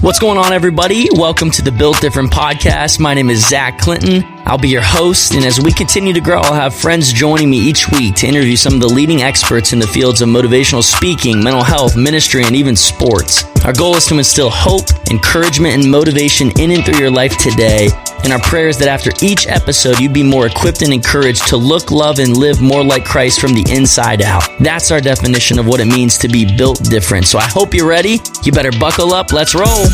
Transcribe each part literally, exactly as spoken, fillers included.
What's going on, everybody? Welcome to the Built Different podcast. My name is Zach Clinton. I'll be your host, and as we continue to grow, I'll have friends joining me each week to interview some of the leading experts in the fields of motivational speaking, mental health, ministry, and even sports. Our goal is to instill hope, encouragement, and motivation in and through your life today. And our prayer is that after each episode, you'd be more equipped and encouraged to look, love, and live more like Christ from the inside out. That's our definition of what it means to be built different. So I hope you're ready. You better buckle up. Let's roll.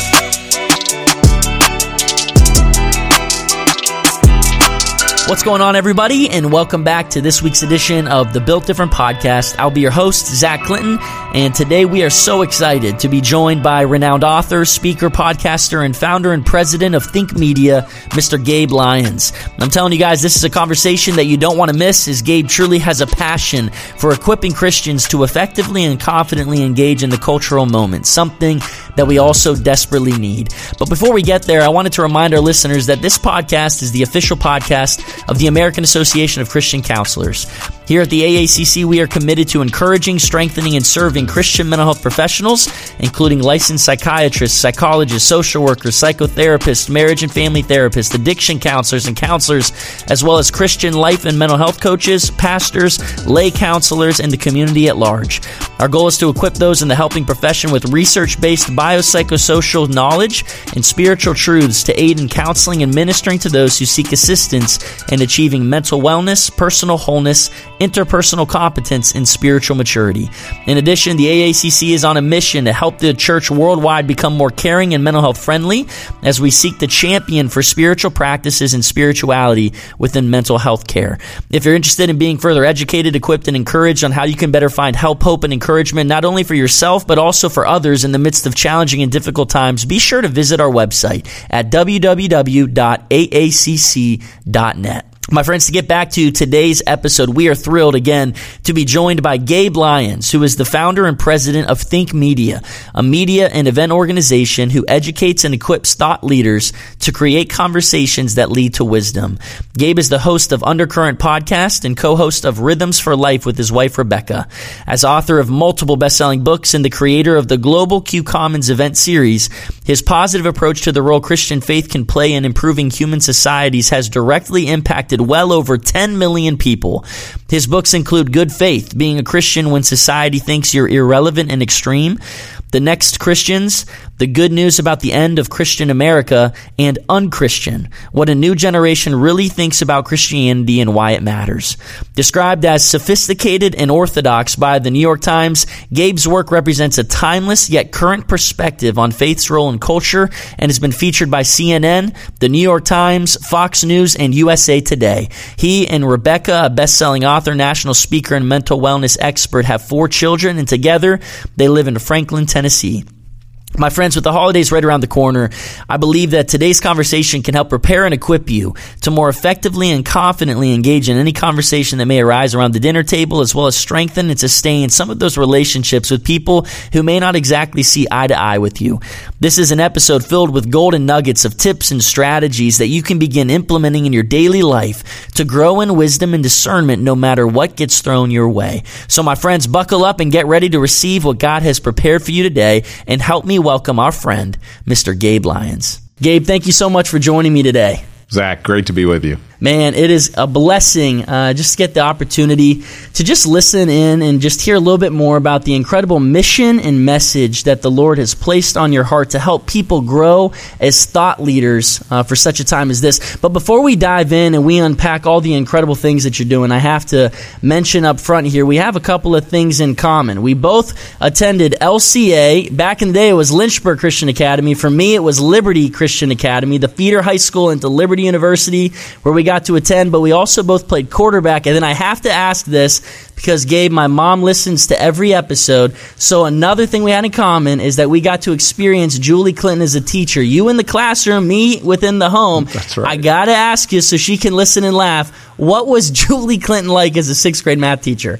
What's going on, everybody, and welcome back to this week's edition of the Built Different podcast. I'll be your host, Zach Clinton, and today we are so excited to be joined by renowned author, speaker, podcaster, and founder and president of Think Media, Mister Gabe Lyons. I'm telling you guys, this is a conversation that you don't want to miss, as Gabe truly has a passion for equipping Christians to effectively and confidently engage in the cultural moment, something that we also desperately need. But before we get there, I wanted to remind our listeners that this podcast is the official podcast of the American Association of Christian Counselors. Here at the A A C C, we are committed to encouraging, strengthening, and serving Christian mental health professionals, including licensed psychiatrists, psychologists, social workers, psychotherapists, marriage and family therapists, addiction counselors, and counselors, as well as Christian life and mental health coaches, pastors, lay counselors, and the community at large. Our goal is to equip those in the helping profession with research-based biopsychosocial knowledge and spiritual truths to aid in counseling and ministering to those who seek assistance in achieving mental wellness, personal wholeness, interpersonal competence, and spiritual maturity. In addition, the A A C C is on a mission to help the church worldwide become more caring and mental health friendly as we seek to champion for spiritual practices and spirituality within mental health care. If you're interested in being further educated, equipped, and encouraged on how you can better find help, hope, and encouragement, not only for yourself, but also for others in the midst of challenging and difficult times, be sure to visit our website at w w w dot a a c c dot net. My friends, to get back to today's episode, we are thrilled again to be joined by Gabe Lyons, who is the founder and president of Think Media, a media and event organization who educates and equips thought leaders to create conversations that lead to wisdom. Gabe is the host of Undercurrent Podcast and co-host of Rhythms for Life with his wife, Rebecca. As author of multiple best-selling books and the creator of the Global Q Commons event series, his positive approach to the role Christian faith can play in improving human societies has directly impacted well over ten million people. His books include Good Faith, Being a Christian When Society Thinks You're Irrelevant and Extreme, The Next Christians, The Good News About the End of Christian America, and Unchristian, What a New Generation Really Thinks About Christianity and Why It Matters. Described as sophisticated and orthodox by the New York Times, Gabe's work represents a timeless yet current perspective on faith's role in culture and has been featured by C N N, the New York Times, Fox News, and U S A Today. He and Rebecca, a best-selling author, national speaker, and mental wellness expert, have four children, and together they live in Franklin, Tennessee. My friends, with the holidays right around the corner, I believe that today's conversation can help prepare and equip you to more effectively and confidently engage in any conversation that may arise around the dinner table, as well as strengthen and sustain some of those relationships with people who may not exactly see eye to eye with you. This is an episode filled with golden nuggets of tips and strategies that you can begin implementing in your daily life to grow in wisdom and discernment no matter what gets thrown your way. So, my friends, buckle up and get ready to receive what God has prepared for you today, and help me welcome our friend, Mister Gabe Lyons. Gabe, thank you so much for joining me today. Zach, great to be with you. Man, it is a blessing uh, just to get the opportunity to just listen in and just hear a little bit more about the incredible mission and message that the Lord has placed on your heart to help people grow as thought leaders uh, for such a time as this. But before we dive in and we unpack all the incredible things that you're doing, I have to mention up front here, we have a couple of things in common. We both attended L C A. Back in the day, it was Lynchburg Christian Academy. For me, it was Liberty Christian Academy, the feeder high school into Liberty University, where we got to attend, but we also both played quarterback. And then I have to ask this because, Gabe, my mom listens to every episode. So another thing we had in common is that we got to experience Julie Clinton as a teacher. You in the classroom, me within the home. That's right. I got to ask you so she can listen and laugh. What was Julie Clinton like as a sixth grade math teacher?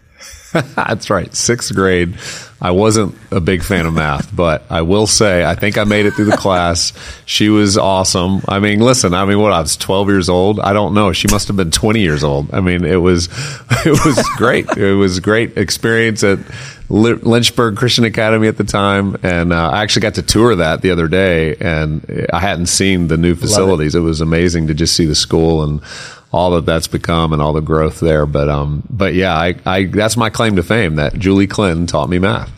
That's right. Sixth grade. I wasn't a big fan of math, but I will say I think I made it through the class. She was awesome. I mean, listen, I mean, what, I was twelve years old? I don't know. She must have been twenty years old. I mean, it was it was great. It was a great experience at Lynchburg Christian Academy at the time, and uh, I actually got to tour that the other day, and I hadn't seen the new facilities. It. it was amazing to just see the school and all that that's become and all the growth there. But um, but yeah, I, I that's my claim to fame, that Julie Clinton taught me math.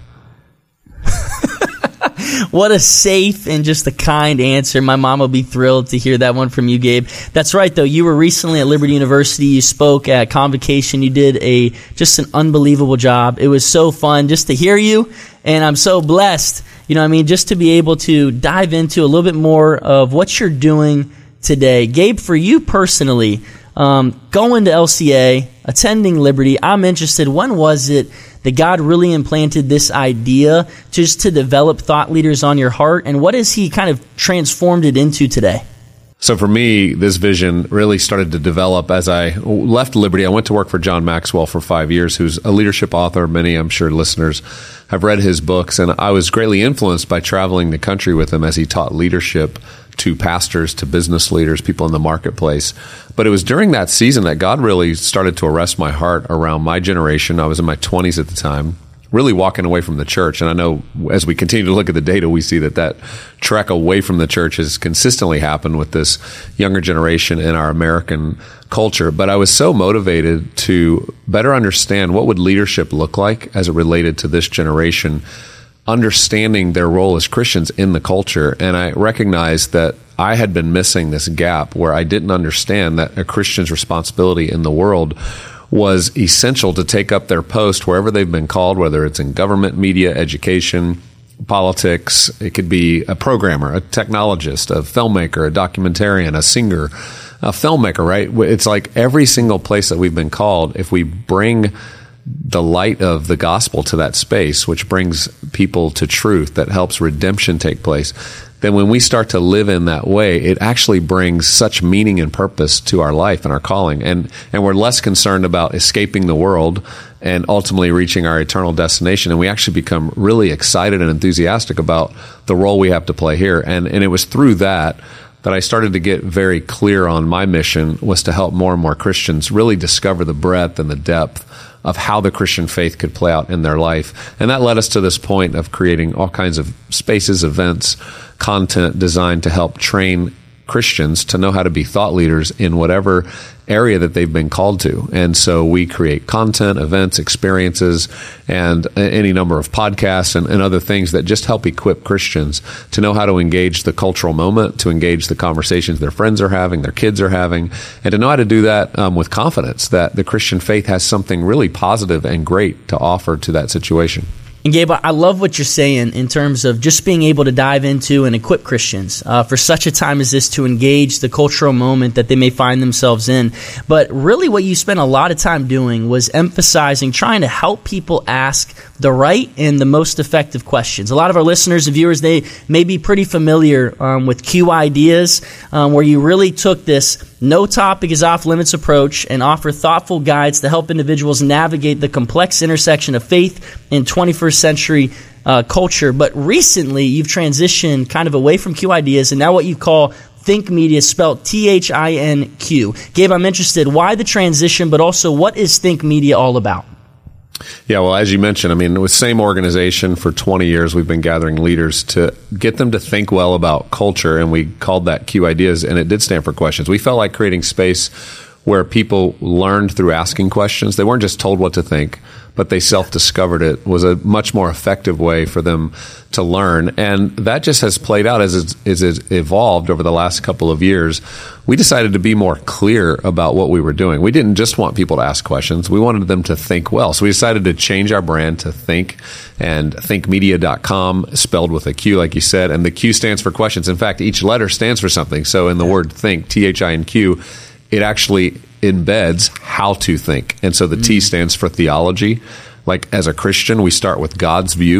What a safe and just a kind answer. My mom will be thrilled to hear that one from you, Gabe. That's right, though. You were recently at Liberty University. You spoke at Convocation. You did a just an unbelievable job. It was so fun just to hear you, and I'm so blessed, you know what I mean, just to be able to dive into a little bit more of what you're doing today. Gabe, for you personally, um, going to L C A, attending Liberty, I'm interested, when was it that God really implanted this idea just to develop thought leaders on your heart? And what has he kind of transformed it into today? So for me, this vision really started to develop as I left Liberty. I went to work for John Maxwell for five years, who's a leadership author. Many, I'm sure, listeners have read his books. And I was greatly influenced by traveling the country with him as he taught leadership to pastors, to business leaders, people in the marketplace. But it was during that season that God really started to arrest my heart around my generation. I was in my twenties at the time, really walking away from the church. And I know as we continue to look at the data, we see that that trek away from the church has consistently happened with this younger generation in our American culture. But I was so motivated to better understand what would leadership look like as it related to this generation, understanding their role as Christians in the culture. And I recognized that I had been missing this gap where I didn't understand that a Christian's responsibility in the world was essential to take up their post wherever they've been called, whether it's in government, media, education, politics. It could be a programmer, a technologist, a filmmaker, a documentarian, a singer, a filmmaker, right? It's like every single place that we've been called, if we bring the light of the gospel to that space, which brings people to truth, that helps redemption take place, then when we start to live in that way, it actually brings such meaning and purpose to our life and our calling. And, and we're less concerned about escaping the world and ultimately reaching our eternal destination. And we actually become really excited and enthusiastic about the role we have to play here. And, and it was through that that I started to get very clear on my mission was to help more and more Christians really discover the breadth and the depth of how the Christian faith could play out in their life. And that led us to this point of creating all kinds of spaces, events, content designed to help train Christians to know how to be thought leaders in whatever area that they've been called to. And so we create content, events, experiences, and any number of podcasts and, and other things that just help equip Christians to know how to engage the cultural moment, to engage the conversations their friends are having, their kids are having, and to know how to do that um, with confidence that the Christian faith has something really positive and great to offer to that situation. And Gabe, I love what you're saying in terms of just being able to dive into and equip Christians uh, for such a time as this to engage the cultural moment that they may find themselves in. But really what you spent a lot of time doing was emphasizing trying to help people ask the right and the most effective questions. A lot of our listeners and viewers, they may be pretty familiar um, with Q ideas, um, where you really took this no topic is off limits approach and offer thoughtful guides to help individuals navigate the complex intersection of faith in twenty-first century uh, culture. But recently, you've transitioned kind of away from Q ideas and now what you call Think Media, spelled T H I N Q. Gabe, I'm interested, why the transition, but also what is Think Media all about? Yeah, well, as you mentioned, I mean, with the same organization for twenty years, we've been gathering leaders to get them to think well about culture, and we called that Q Ideas, and it did stand for questions. We felt like creating space where people learned through asking questions. They weren't just told what to think, but they self-discovered it was a much more effective way for them to learn. And that just has played out as it's, as it's evolved over the last couple of years. We decided to be more clear about what we were doing. We didn't just want people to ask questions. We wanted them to think well. So we decided to change our brand to Think, and think media dot com, spelled with a Q, like you said. And the Q stands for questions. In fact, each letter stands for something. So in the word think, T H I N Q, it actually embeds how to think. And so the mm. T stands for theology. Like as a Christian, we start with God's view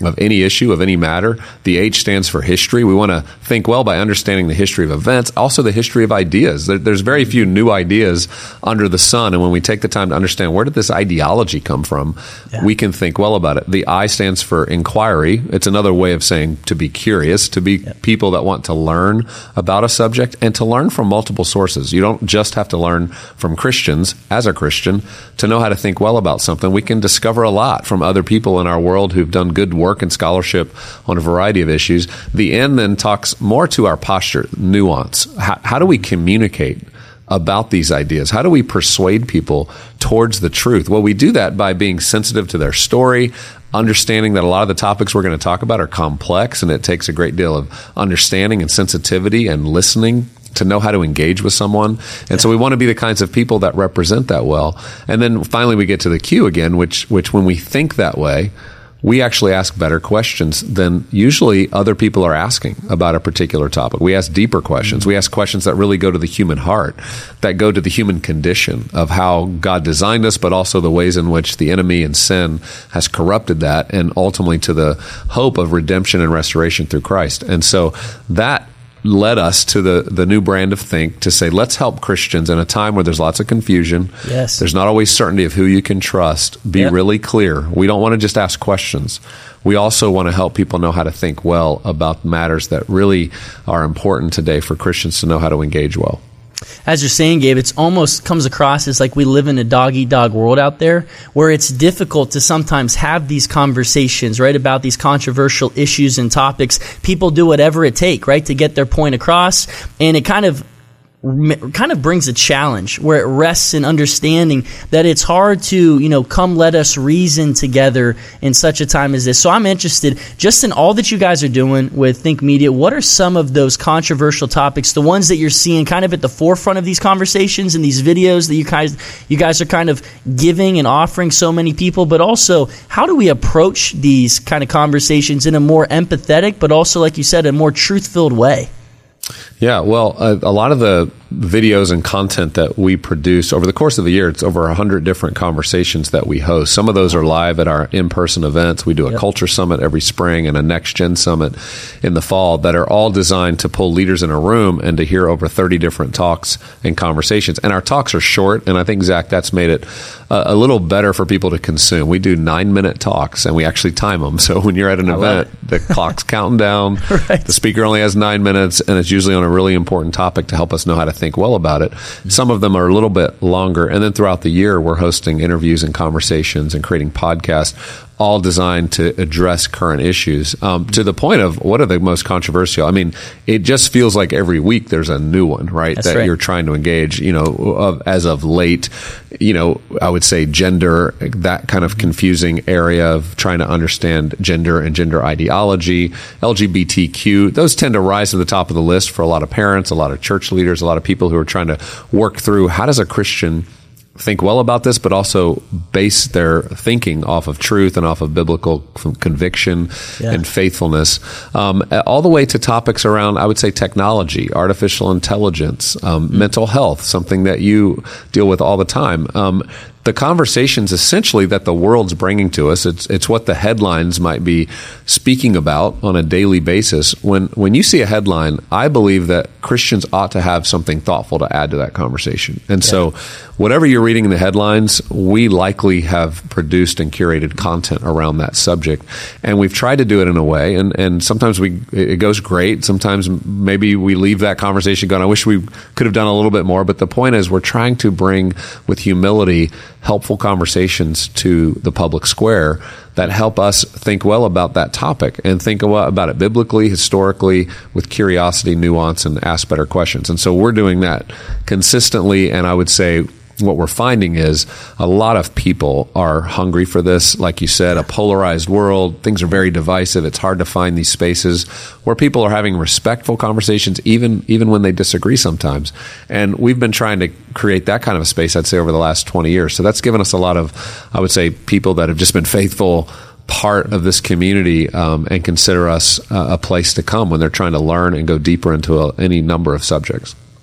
of any issue, of any matter. The H stands for history. We want to think well by understanding the history of events, also the history of ideas. There, there's very few new ideas under the sun, and when we take the time to understand where did this ideology come from, yeah. we can think well about it. The I stands for inquiry. It's another way of saying to be curious, to be yep. people that want to learn about a subject and to learn from multiple sources. You don't just have to learn from Christians as a Christian to know how to think well about something. We can discover a lot from other people in our world who've done good work work and scholarship on a variety of issues. The N then talks more to our posture, nuance. How, how do we communicate about these ideas? How do we persuade people towards the truth? Well, we do that by being sensitive to their story, understanding that a lot of the topics we're going to talk about are complex, and it takes a great deal of understanding and sensitivity and listening to know how to engage with someone. And yeah. so we want to be the kinds of people that represent that well. And then finally we get to the Q again, which which when we think that way, we actually ask better questions than usually other people are asking about a particular topic. We ask deeper questions. Mm-hmm. We ask questions that really go to the human heart, that go to the human condition of how God designed us, but also the ways in which the enemy and sin has corrupted that, and ultimately to the hope of redemption and restoration through Christ. And so that led us to the, the new brand of Think, to say, let's help Christians in a time where there's lots of confusion. Yes. There's not always certainty of who you can trust. Be yep. really clear. We don't want to just ask questions. We also want to help people know how to think well about matters that really are important today for Christians to know how to engage well. As you're saying, Gabe, it's almost comes across as like we live in a dog-eat-dog world out there, where it's difficult to sometimes have these conversations, right, about these controversial issues and topics. People do whatever it takes, right, to get their point across, and it kind of kind of brings a challenge where it rests in understanding that it's hard to, you know, come let us reason together in such a time as this. So I'm interested just in all that you guys are doing with Think Media. What are some of those controversial topics, the ones that you're seeing kind of at the forefront of these conversations and these videos that you guys you guys are kind of giving and offering so many people, but also how do we approach these kind of conversations in a more empathetic, but also, like you said, a more truth-filled way? Yeah, well, a, a lot of the videos and content that we produce over the course of the year, it's over one hundred different conversations that we host. Some of those are live at our in-person events. We do a yep. culture summit every spring and a next-gen summit in the fall that are all designed to pull leaders in a room and to hear over thirty different talks and conversations. And our talks are short, and I think, Zach, that's made it uh, a little better for people to consume. We do nine-minute talks, and we actually time them. So when you're at an I event, the clock's counting down, right. the speaker only has nine minutes, and it's usually on a really important topic to help us know how to think well about it. Some of them are a little bit longer, and then throughout the year we're hosting interviews and conversations and creating podcasts, all designed to address current issues, um, to the point of what are the most controversial. I mean, it just feels like every week there's a new one, right? That's that right. you're trying to engage, you know, of, as of late, you know, I would say gender, that kind of confusing area of trying to understand gender and gender ideology, L G B T Q, those tend to rise to the top of the list for a lot of parents, a lot of church leaders, a lot of people who are trying to work through how does a Christian think well about this, but also base their thinking off of truth and off of biblical conviction yeah. and faithfulness, um, all the way to topics around, I would say, technology, artificial intelligence, um, mm-hmm. mental health, something that you deal with all the time. Um, the conversations essentially that the world's bringing to us, it's it's what the headlines might be speaking about on a daily basis. When when you see a headline, I believe that Christians ought to have something thoughtful to add to that conversation. And yeah. so whatever you're reading in the headlines, we likely have produced and curated content around that subject. And we've tried to do it in a way, and, and sometimes we it goes great. Sometimes maybe we leave that conversation going, I wish we could have done a little bit more. But the point is we're trying to bring, with humility, helpful conversations to the public square that help us think well about that topic and think about it biblically, historically, with curiosity, nuance, and ask better questions. And so we're doing that consistently, and I would say what we're finding is a lot of people are hungry for this. Like you said, a polarized world, things are very divisive. It's hard to find these spaces where people are having respectful conversations, even even when they disagree sometimes. And we've been trying to create that kind of a space, I'd say, over the last twenty years. So that's given us a lot of, I would say, people that have just been faithful part of this community um, and consider us uh, a place to come when they're trying to learn and go deeper into a, any number of subjects.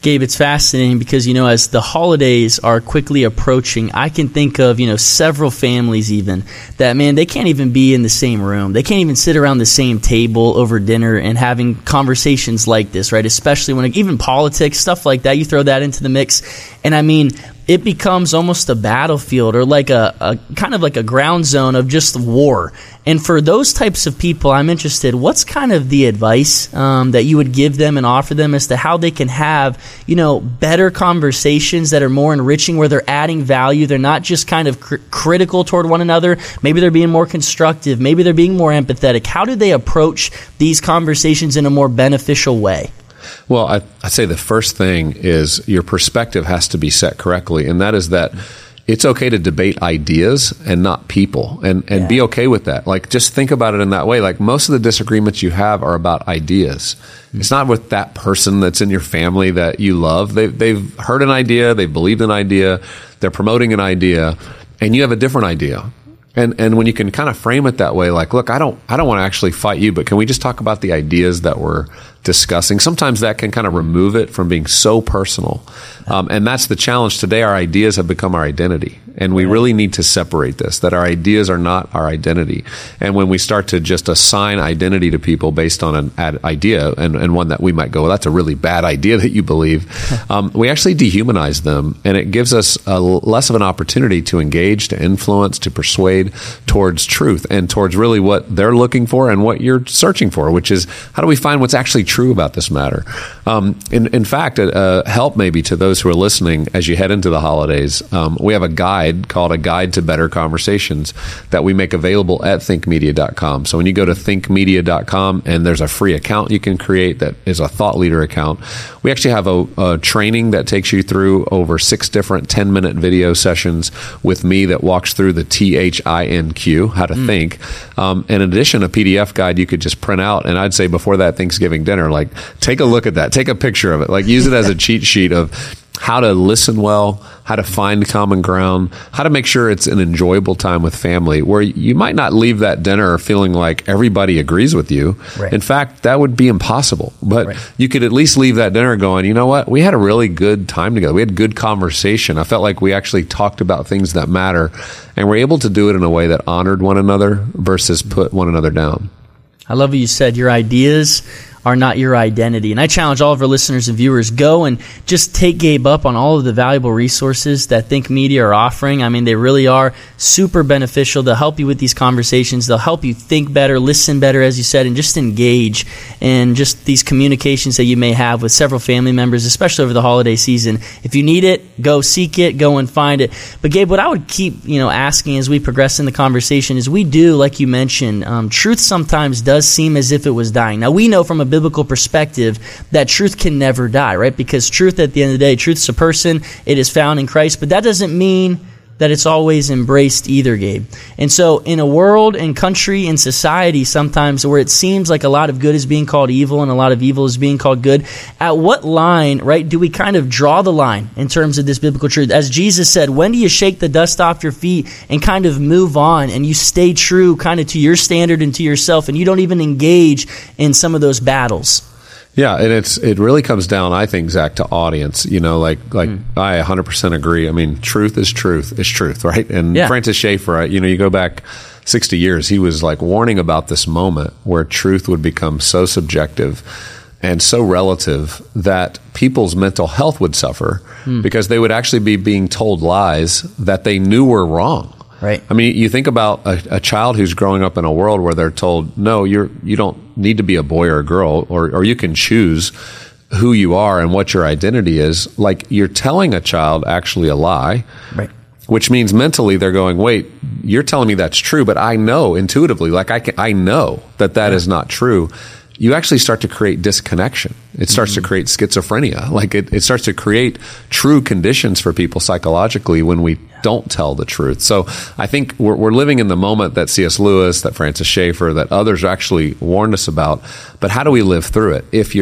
Gabe, it's fascinating because, you know, as the holidays are quickly approaching, I can think of, you know, several families even that, man, they can't even be in the same room. They can't even sit around the same table over dinner and having conversations like this, right? Especially when, even politics, stuff like that, you throw that into the mix. And I mean, it becomes almost a battlefield or like a, a kind of like a ground zone of just war. And for those types of people, I'm interested, what's kind of the advice um, that you would give them and offer them as to how they can have, you know, better conversations that are more enriching, where they're adding value, they're not just kind of cr- critical toward one another, maybe they're being more constructive, maybe they're being more empathetic. How do they approach these conversations in a more beneficial way? Well, I, I'd say the first thing is your perspective has to be set correctly, and that is that it's okay to debate ideas and not people, and, and yeah. be okay with that. Like, just think about it in that way. Like, most of the disagreements you have are about ideas. Mm-hmm. It's not with that person that's in your family that you love. They, they've heard an idea, they've believed an idea, they're promoting an idea, and you have a different idea. And and when you can kind of frame it that way, like, look, I don't I don't want to actually fight you, but can we just talk about the ideas that we're discussing? Sometimes that can kind of remove it from being so personal. Um, and that's the challenge today. Our ideas have become our identity. And we really need to separate this, that our ideas are not our identity. And when we start to just assign identity to people based on an ad idea, and, and one that we might go, well, that's a really bad idea that you believe, um, we actually dehumanize them. And it gives us a, less of an opportunity to engage, to influence, to persuade towards truth and towards really what they're looking for and what you're searching for, which is, how do we find what's actually true about this matter? Um, in, in fact, uh, help maybe to those who are listening as you head into the holidays. Um, we have a guide called A Guide to Better Conversations that we make available at think media dot com. So when you go to think media dot com, and there's a free account you can create that is a thought leader account, we actually have a, a training that takes you through over six different ten-minute video sessions with me that walks through the T H I N Q, how to mm. think. Um, in addition, a P D F guide you could just print out, and I'd say before that Thanksgiving dinner, like, take a look at that, take a picture of it, like, use it as a cheat sheet of how to listen well, how to find common ground, how to make sure it's an enjoyable time with family, where you might not leave that dinner feeling like everybody agrees with you. Right. In fact, that would be impossible. But right. you could at least leave that dinner going, you know what, we had a really good time together. We had good conversation. I felt like we actually talked about things that matter, and we're able to do it in a way that honored one another versus put one another down. I love what you said. Your ideas are not your identity. And I challenge all of our listeners and viewers, go and just take Gabe up on all of the valuable resources that Think Media are offering. I mean, they really are super beneficial. They'll help you with these conversations. They'll help you think better, listen better, as you said, and just engage in just these communications that you may have with several family members, especially over the holiday season. If you need it, go seek it, go and find it. But Gabe, what I would keep, you know, asking as we progress in the conversation is, we do, like you mentioned, um, truth sometimes does seem as if it was dying. Now, we know from a biblical perspective that truth can never die, right? Because truth, at the end of the day, truth's a person. It is found in Christ, but that doesn't mean that it's always embraced either, Gabe. And so in a world and country and society sometimes where it seems like a lot of good is being called evil and a lot of evil is being called good, at what line, right, do we kind of draw the line in terms of this biblical truth? As Jesus said, when do you shake the dust off your feet and kind of move on, and you stay true kind of to your standard and to yourself, and you don't even engage in some of those battles? Yeah, and it's it really comes down, I think, Zach, to audience. You know, like like mm. I one hundred percent agree. I mean, truth is truth is truth, right? And yeah. Francis Schaeffer, you know, you go back sixty years, he was like warning about this moment where truth would become so subjective and so relative that people's mental health would suffer mm. because they would actually be being told lies that they knew were wrong. Right. I mean, you think about a, a child who's growing up in a world where they're told, no, you're, you don't need to be a boy or a girl, or, or you can choose who you are and what your identity is. Like, you're telling a child actually a lie. Right. Which means mentally they're going, wait, you're telling me that's true, but I know intuitively, like I can, I know that that yeah. is not true. You actually start to create disconnection. It starts mm-hmm. to create schizophrenia. Like it, it starts to create true conditions for people psychologically when we yeah. don't tell the truth. So I think we're, we're living in the moment that C S Lewis, that Francis Schaeffer, that others actually warned us about. But how do we live through it? If you're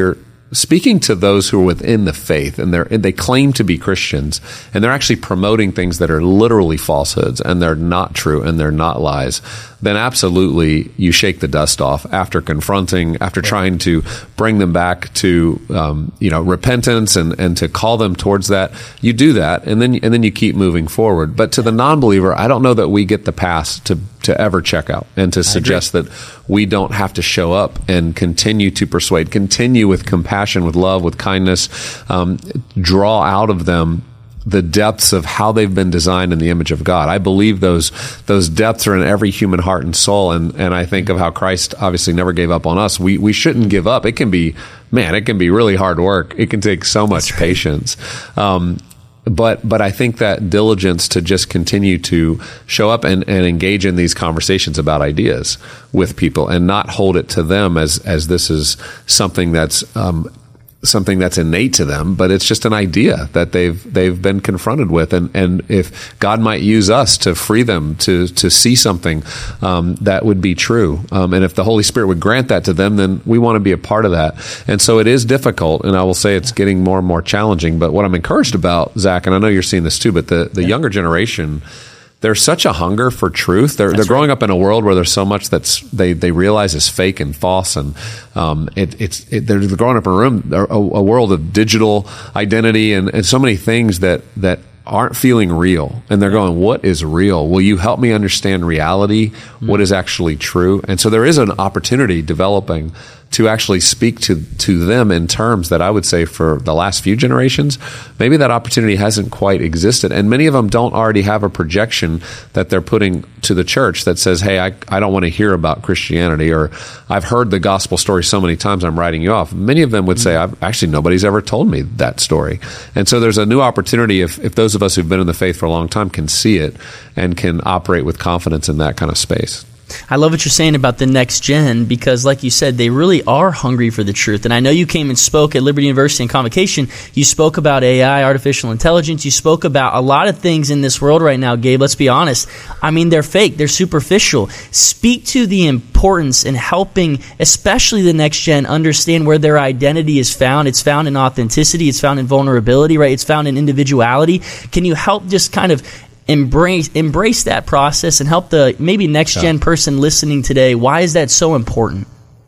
speaking to those who are within the faith, and they're and they claim to be Christians, and they're actually promoting things that are literally falsehoods, and they're not true, and they're not lies, then absolutely you shake the dust off after confronting, after trying to bring them back to um, you know repentance and, and to call them towards that. You do that, and then and then you keep moving forward. But to the non-believer, I don't know that we get the pass to to ever check out and to suggest that we don't have to show up and continue to persuade, continue with compassion, with love, with kindness, um, draw out of them the depths of how they've been designed in the image of God. I believe those those depths are in every human heart and soul, and, and I think of how Christ obviously never gave up on us. We we shouldn't give up. It can be, man, it can be really hard work. It can take so much right. patience. Um, But but I think that diligence to just continue to show up and, and engage in these conversations about ideas with people and not hold it to them as as this is something that's um, something that's innate to them, but it's just an idea that they've they've been confronted with, and and if God might use us to free them to to see something um, that would be true, um, and if the Holy Spirit would grant that to them, then we want to be a part of that. And so it is difficult, and I will say it's getting more and more challenging. But what I'm encouraged about, Zach, and I know you're seeing this too, but the the yeah. younger generation, there's such a hunger for truth. They're, they're growing right. up in a world where there's so much that's they, they realize is fake and false, and um, it, it's it, they're growing up in a room a, a world of digital identity and, and so many things that that aren't feeling real, and they're going, what is real? Will you help me understand reality? Mm-hmm. What is actually true? And so there is an opportunity developing to actually speak to, to them in terms that I would say for the last few generations, maybe that opportunity hasn't quite existed. And many of them don't already have a projection that they're putting to the church that says, hey, I, I don't want to hear about Christianity, or I've heard the gospel story so many times, I'm writing you off. Many of them would say, I've, actually, nobody's ever told me that story. And so there's a new opportunity if, if those of us who've been in the faith for a long time can see it and can operate with confidence in that kind of space. I love what you're saying about the next gen, because like you said, they really are hungry for the truth. And I know you came and spoke at Liberty University in Convocation. You spoke about A I, artificial intelligence. You spoke about a lot of things in this world right now, Gabe. Let's be honest. I mean, they're fake. They're superficial. Speak to the importance in helping, especially the next gen, understand where their identity is found. It's found in authenticity. It's found in vulnerability, right? It's found in individuality. Can you help just kind of Embrace embrace that process and help the maybe next gen person listening today? Why is that so important?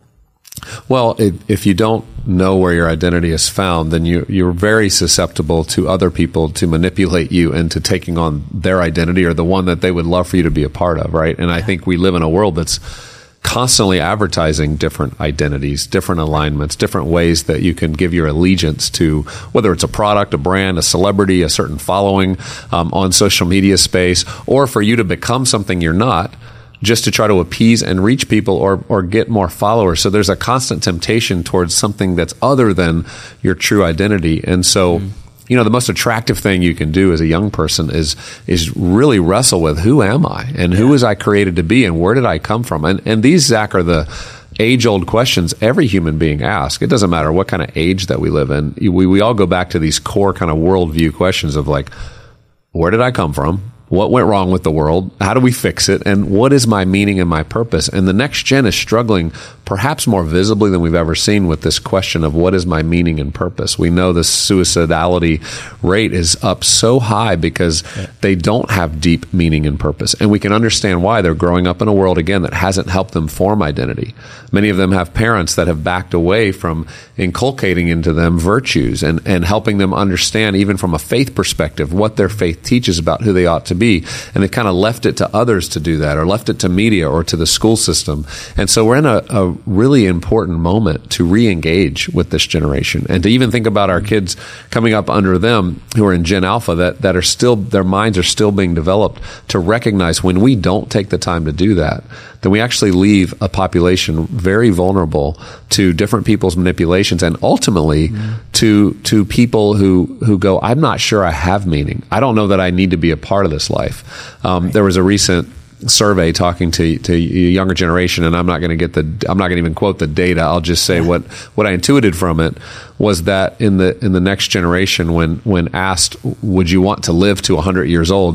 Well, if, if you don't know where your identity is found, then you, you're very susceptible to other people to manipulate you into taking on their identity or the one that they would love for you to be a part of, right? And I think we live in a world that's constantly advertising different identities, different alignments, different ways that you can give your allegiance to, whether it's a product, a brand, a celebrity, a certain following um, on social media space, or for you to become something you're not, just to try to appease and reach people or or get more followers. So there's a constant temptation towards something that's other than your true identity. And so mm. you know, the most attractive thing you can do as a young person is is really wrestle with, who am I, and who was I created to be, and where did I come from? And and these, Zach, are the age-old questions every human being asks. It doesn't matter what kind of age that we live in. We we all go back to these core kind of worldview questions of like, where did I come from? What went wrong with the world? How do we fix it? And what is my meaning and my purpose? And the next gen is struggling perhaps more visibly than we've ever seen with this question of what is my meaning and purpose. We know the suicidality rate is up so high because yeah. they don't have deep meaning and purpose. And we can understand why. They're growing up in a world, again, that hasn't helped them form identity. Many of them have parents that have backed away from inculcating into them virtues and, and helping them understand, even from a faith perspective, what their faith teaches about who they ought to be. And they've kind of left it to others to do that, or left it to media or to the school system. And so we're in a, a really important moment to re-engage with this generation and to even think about our kids coming up under them who are in Gen Alpha that, that are still, their minds are still being developed to recognize when we don't take the time to do that, then we actually leave a population very vulnerable to different people's manipulations and ultimately mm-hmm. to to people who, who go, I'm not sure I have meaning. I don't know that I need to be a part of this life. Um, right. There was a recent survey talking to to a younger generation, and I'm not going to get the I'm not going to even quote the data. I'll just say what what I intuited from it was that in the in the next generation, when when asked, would you want to live to one hundred years old,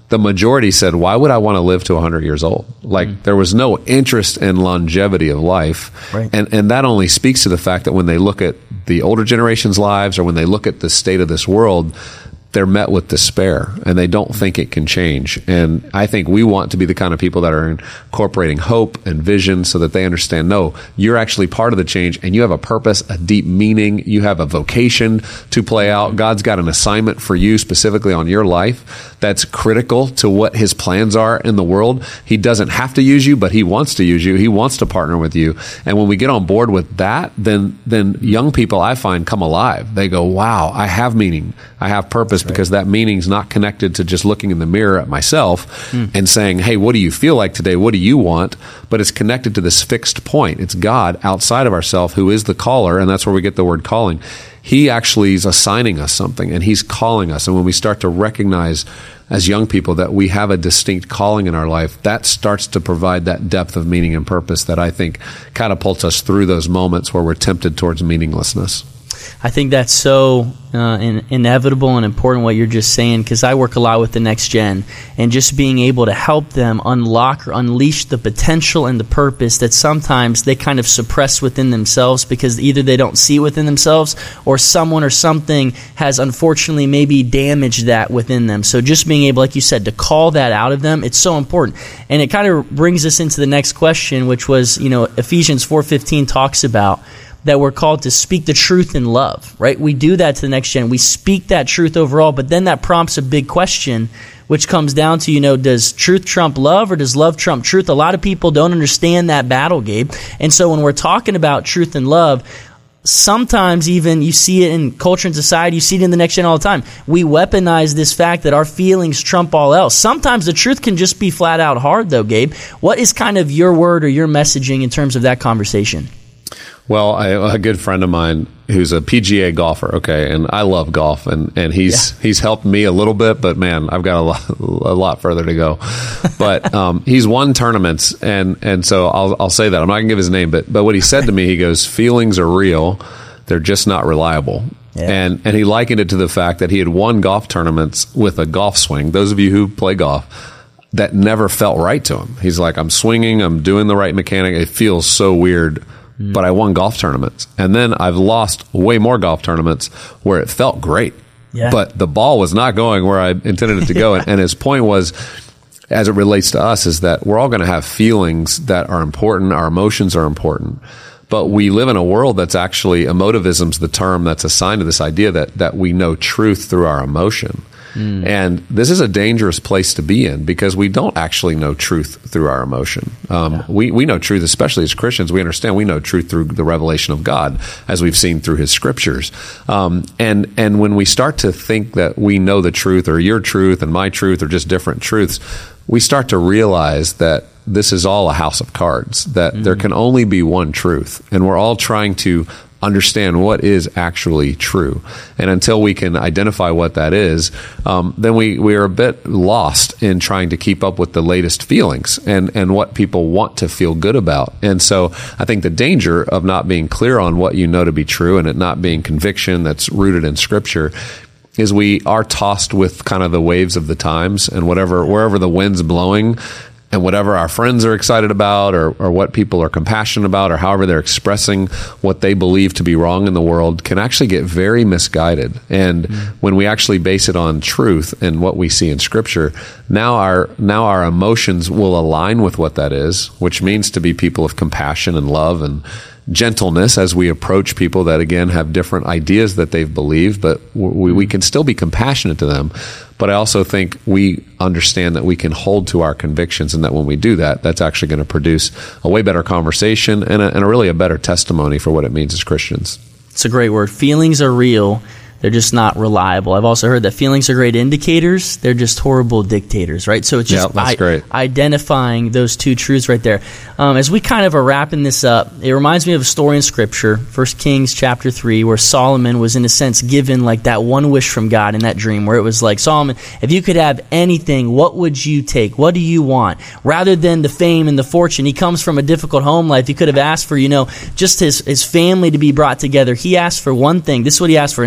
the majority said, why would I want to live to one hundred years old? Like mm. there was no interest in longevity of life. Right. And, and that only speaks to the fact that when they look at the older generation's lives or when they look at the state of this world, they're met with despair and they don't think it can change. And I think we want to be the kind of people that are incorporating hope and vision so that they understand, no, you're actually part of the change and you have a purpose, a deep meaning. You have a vocation to play out. God's got an assignment for you specifically on your life that's critical to what his plans are in the world. He doesn't have to use you, but he wants to use you. He wants to partner with you. And when we get on board with that, then, then young people I find come alive. They go, wow, I have meaning. I have purpose. Because that meaning's not connected to just looking in the mirror at myself mm. and saying, hey, what do you feel like today? What do you want? But it's connected to this fixed point. It's God outside of ourselves who is the caller, and that's where we get the word calling. He actually is assigning us something, and he's calling us. And when we start to recognize as young people that we have a distinct calling in our life, that starts to provide that depth of meaning and purpose that I think catapults us through those moments where we're tempted towards meaninglessness. I think that's so uh, in, inevitable and important what you're just saying, because I work a lot with the next gen, and just being able to help them unlock or unleash the potential and the purpose that sometimes they kind of suppress within themselves because either they don't see it within themselves or someone or something has unfortunately maybe damaged that within them. So just being able, like you said, to call that out of them, it's so important. And it kind of brings us into the next question, which was, you know, Ephesians four fifteen talks about that we're called to speak the truth in love, right? We do that to the next gen. We speak that truth overall, but then that prompts a big question, which comes down to, you know, does truth trump love or does love trump truth? A lot of people don't understand that battle, Gabe. And so when we're talking about truth and love, sometimes even you see it in culture and society, you see it in the next gen all the time. We weaponize this fact that our feelings trump all else. Sometimes the truth can just be flat out hard though, Gabe. What is kind of your word or your messaging in terms of that conversation? Well, I, a good friend of mine who's a P G A golfer, okay, and I love golf, and, and he's yeah. he's helped me a little bit, but man, I've got a lot, a lot further to go. But um, he's won tournaments, and, and so I'll I'll say that. I'm not going to give his name, but but what he said to me, he goes, feelings are real, they're just not reliable. Yeah. And and he likened it to the fact that he had won golf tournaments with a golf swing. Those of you who play golf, that never felt right to him. He's like, I'm swinging, I'm doing the right mechanic, it feels so weird. But I won golf tournaments. And then I've lost way more golf tournaments where it felt great. Yeah. But the ball was not going where I intended it to go. and, and his point was, as it relates to us, is that we're all going to have feelings that are important. Our emotions are important. But we live in a world that's actually, emotivism's the term that's assigned to this idea that, that we know truth through our emotion. Mm. And this is a dangerous place to be in because we don't actually know truth through our emotion. Um, yeah. we, we know truth, especially as Christians. We understand we know truth through the revelation of God, as we've seen through his scriptures. Um, and, and when we start to think that we know the truth, or your truth and my truth are just different truths, we start to realize that this is all a house of cards, that mm. there can only be one truth. And we're all trying to understand what is actually true. And until we can identify what that is, um, then we, we are a bit lost in trying to keep up with the latest feelings and, and what people want to feel good about. And so I think the danger of not being clear on what you know to be true and it not being conviction that's rooted in Scripture is we are tossed with kind of the waves of the times, and whatever wherever the wind's blowing, and whatever our friends are excited about, or, or what people are compassionate about, or however they're expressing what they believe to be wrong in the world, can actually get very misguided. And mm. when we actually base it on truth and what we see in Scripture, now our now our emotions will align with what that is, which means to be people of compassion and love and gentleness as we approach people that, again, have different ideas that they've believed, but we, we can still be compassionate to them. But I also think we understand that we can hold to our convictions, and that when we do that, that's actually going to produce a way better conversation and a, and a really a better testimony for what it means as Christians. It's a great word. Feelings are real. They're just not reliable. I've also heard that feelings are great indicators. They're just horrible dictators, right? So it's just yep, that's I- great. identifying those two truths right there. Um, as we kind of are wrapping this up, it reminds me of a story in Scripture, First Kings chapter three, where Solomon was in a sense given like that one wish from God in that dream, where it was like, Solomon, if you could have anything, what would you take? What do you want? Rather than the fame and the fortune, he comes from a difficult home life. He could have asked for, you know, just his, his family to be brought together. He asked for one thing. This is what he asked for: an understanding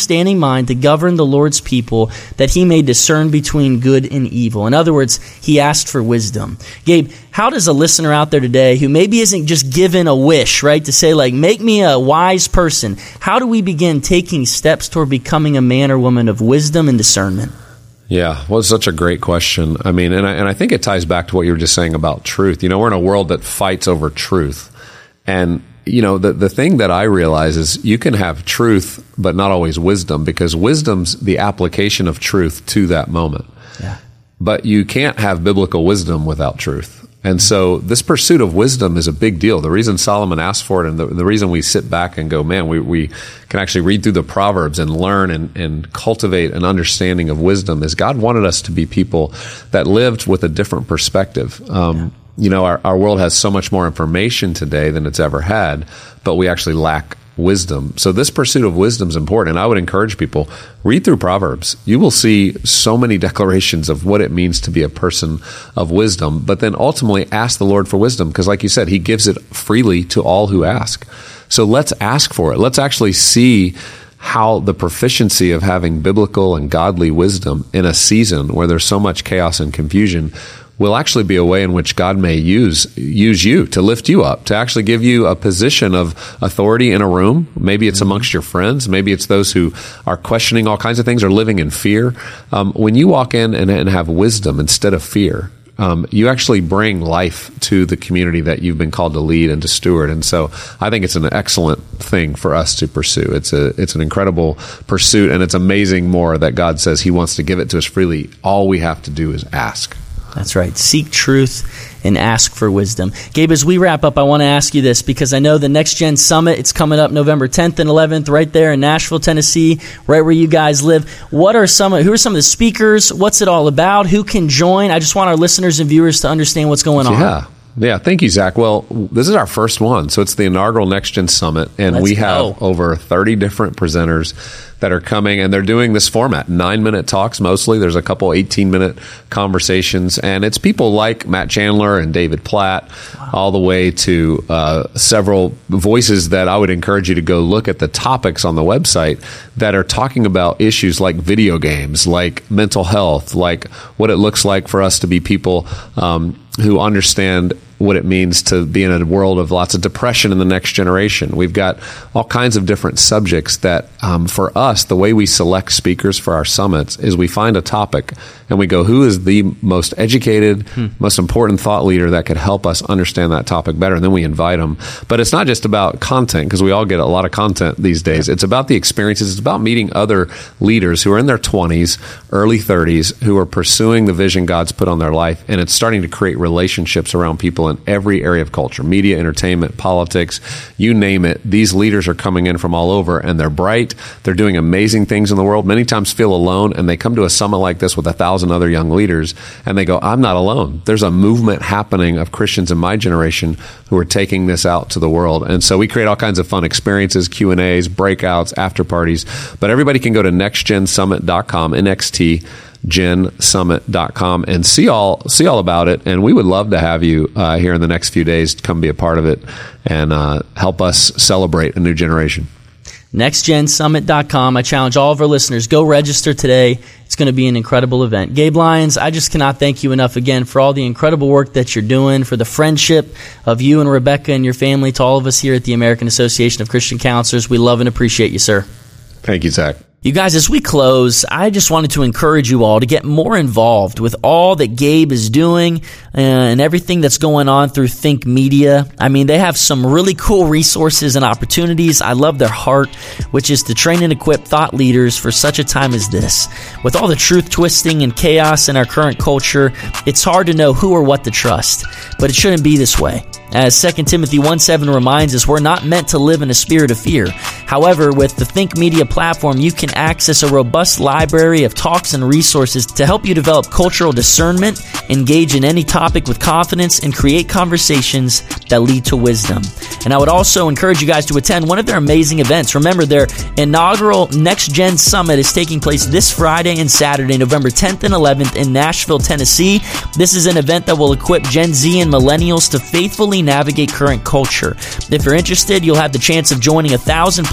understanding mind to govern the Lord's people, that he may discern between good and evil. In other words, he asked for wisdom. Gabe, how does a listener out there today who maybe isn't just given a wish, right, to say, like, make me a wise person, how do we begin taking steps toward becoming a man or woman of wisdom and discernment? Yeah, well, it's such a great question. I mean, and I, and I think it ties back to what you were just saying about truth. You know, we're in a world that fights over truth. And, you know, the, the thing that I realize is you can have truth, but not always wisdom, because wisdom's the application of truth to that moment. Yeah. But you can't have biblical wisdom without truth. And so this pursuit of wisdom is a big deal. The reason Solomon asked for it, and the, the reason we sit back and go, man, we, we can actually read through the Proverbs and learn and, and cultivate an understanding of wisdom, is God wanted us to be people that lived with a different perspective. Um, yeah. You know, our, our world has so much more information today than it's ever had, but we actually lack wisdom. So this pursuit of wisdom is important. And I would encourage people, read through Proverbs. You will see so many declarations of what it means to be a person of wisdom, but then ultimately ask the Lord for wisdom, because like you said, he gives it freely to all who ask. So let's ask for it. Let's actually see how the proficiency of having biblical and godly wisdom in a season where there's so much chaos and confusion will actually be a way in which God may use use you to lift you up, to actually give you a position of authority in a room. Maybe it's amongst your friends. Maybe it's those who are questioning all kinds of things or living in fear. Um, when you walk in and, and have wisdom instead of fear, um, you actually bring life to the community that you've been called to lead and to steward. And so I think it's an excellent thing for us to pursue. It's a it's an incredible pursuit, and it's amazing more that God says he wants to give it to us freely. All we have to do is ask. That's right. Seek truth and ask for wisdom. Gabe, as we wrap up, I want to ask you this, because I know the Next Gen Summit, it's coming up November tenth and eleventh right there in Nashville, Tennessee, right where you guys live. What are some, who are some of the speakers? What's it all about? Who can join? I just want our listeners and viewers to understand what's going on. Yeah. Yeah, thank you, Zach. Well, this is our first one. So it's the inaugural Next Gen Summit, and Let's we have go. over thirty different presenters that are coming, and they're doing this format, nine-minute talks mostly. There's a couple eighteen-minute conversations, and it's people like Matt Chandler and David Platt, wow. all the way to uh, several voices that I would encourage you to go look at the topics on the website that are talking about issues like video games, like mental health, like what it looks like for us to be people um, who understand what it means to be in a world of lots of depression in the next generation. We've got all kinds of different subjects that, um, for us, the way we select speakers for our summits is we find a topic and we go, who is the most educated, hmm. most important thought leader that could help us understand that topic better? And then we invite them. But it's not just about content, because we all get a lot of content these days. It's about the experiences. It's about meeting other leaders who are in their twenties, early thirties, who are pursuing the vision God's put on their life. And it's starting to create relationships around people in every area of culture, media, entertainment, politics, you name it. These leaders are coming in from all over, and they're bright. They're doing amazing things in the world, many times feel alone, and they come to a summit like this with a thousand other young leaders, and they go, I'm not alone. There's a movement happening of Christians in my generation who are taking this out to the world. And so we create all kinds of fun experiences, Q and A's, breakouts, after parties, but everybody can go to next gen summit dot com, N X T gen summit dot com, and see all see all about it. And we would love to have you uh, here in the next few days to come be a part of it and uh, help us celebrate a new generation. next gen summit dot com. I challenge all of our listeners, go register today. It's going to be an incredible event. Gabe Lyons, I just cannot thank you enough again for all the incredible work that you're doing, for the friendship of you and Rebecca and your family, to all of us here at the American Association of Christian Counselors. We love and appreciate you, sir. Thank you, Zach. You guys, as we close, I just wanted to encourage you all to get more involved with all that Gabe is doing and everything that's going on through Think Media. I mean, they have some really cool resources and opportunities. I love their heart, which is to train and equip thought leaders for such a time as this. With all the truth twisting and chaos in our current culture, it's hard to know who or what to trust, but it shouldn't be this way. As Second Timothy one seven reminds us, we're not meant to live in a spirit of fear. However, with the Think Media platform, you can access a robust library of talks and resources to help you develop cultural discernment, engage in any topic with confidence, and create conversations that lead to wisdom. And I would also encourage you guys to attend one of their amazing events. Remember, their inaugural Next Gen Summit is taking place this Friday and Saturday, November tenth and eleventh in Nashville, Tennessee. This is an event that will equip Gen Z and millennials to faithfully navigate current culture. If you're interested, you'll have the chance of joining a thousand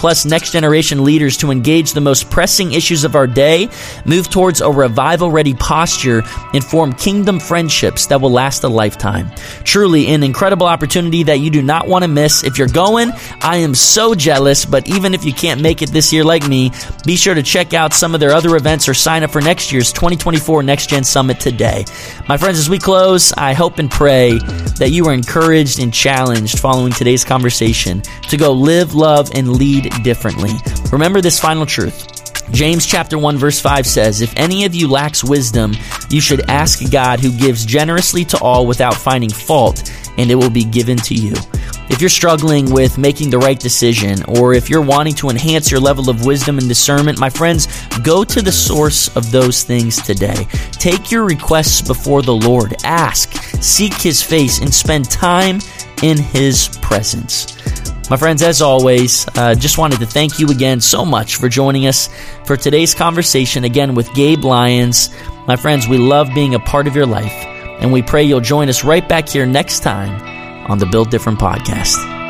plus next-generation leaders to engage the most pressing issues of our day, move towards a revival-ready posture, and form kingdom friendships that will last a lifetime. Truly an incredible opportunity that you do not want to miss. If you're going, I am so jealous, but even if you can't make it this year like me, be sure to check out some of their other events or sign up for next year's twenty twenty-four Next Gen Summit today. My friends, as we close, I hope and pray that you are encouraged and challenged following today's conversation to go live, love, and lead differently. Remember this final truth. James chapter one verse five says, "If any of you lacks wisdom, you should ask God, who gives generously to all without finding fault, and it will be given to you." If you're struggling with making the right decision, or if you're wanting to enhance your level of wisdom and discernment, my friends, go to the source of those things today. Take your requests before the Lord. Ask, seek His face, and spend time in His presence. My friends, as always, uh, just wanted to thank you again so much for joining us for today's conversation, again with Gabe Lyons. My friends, we love being a part of your life, and we pray you'll join us right back here next time on the Built Different podcast.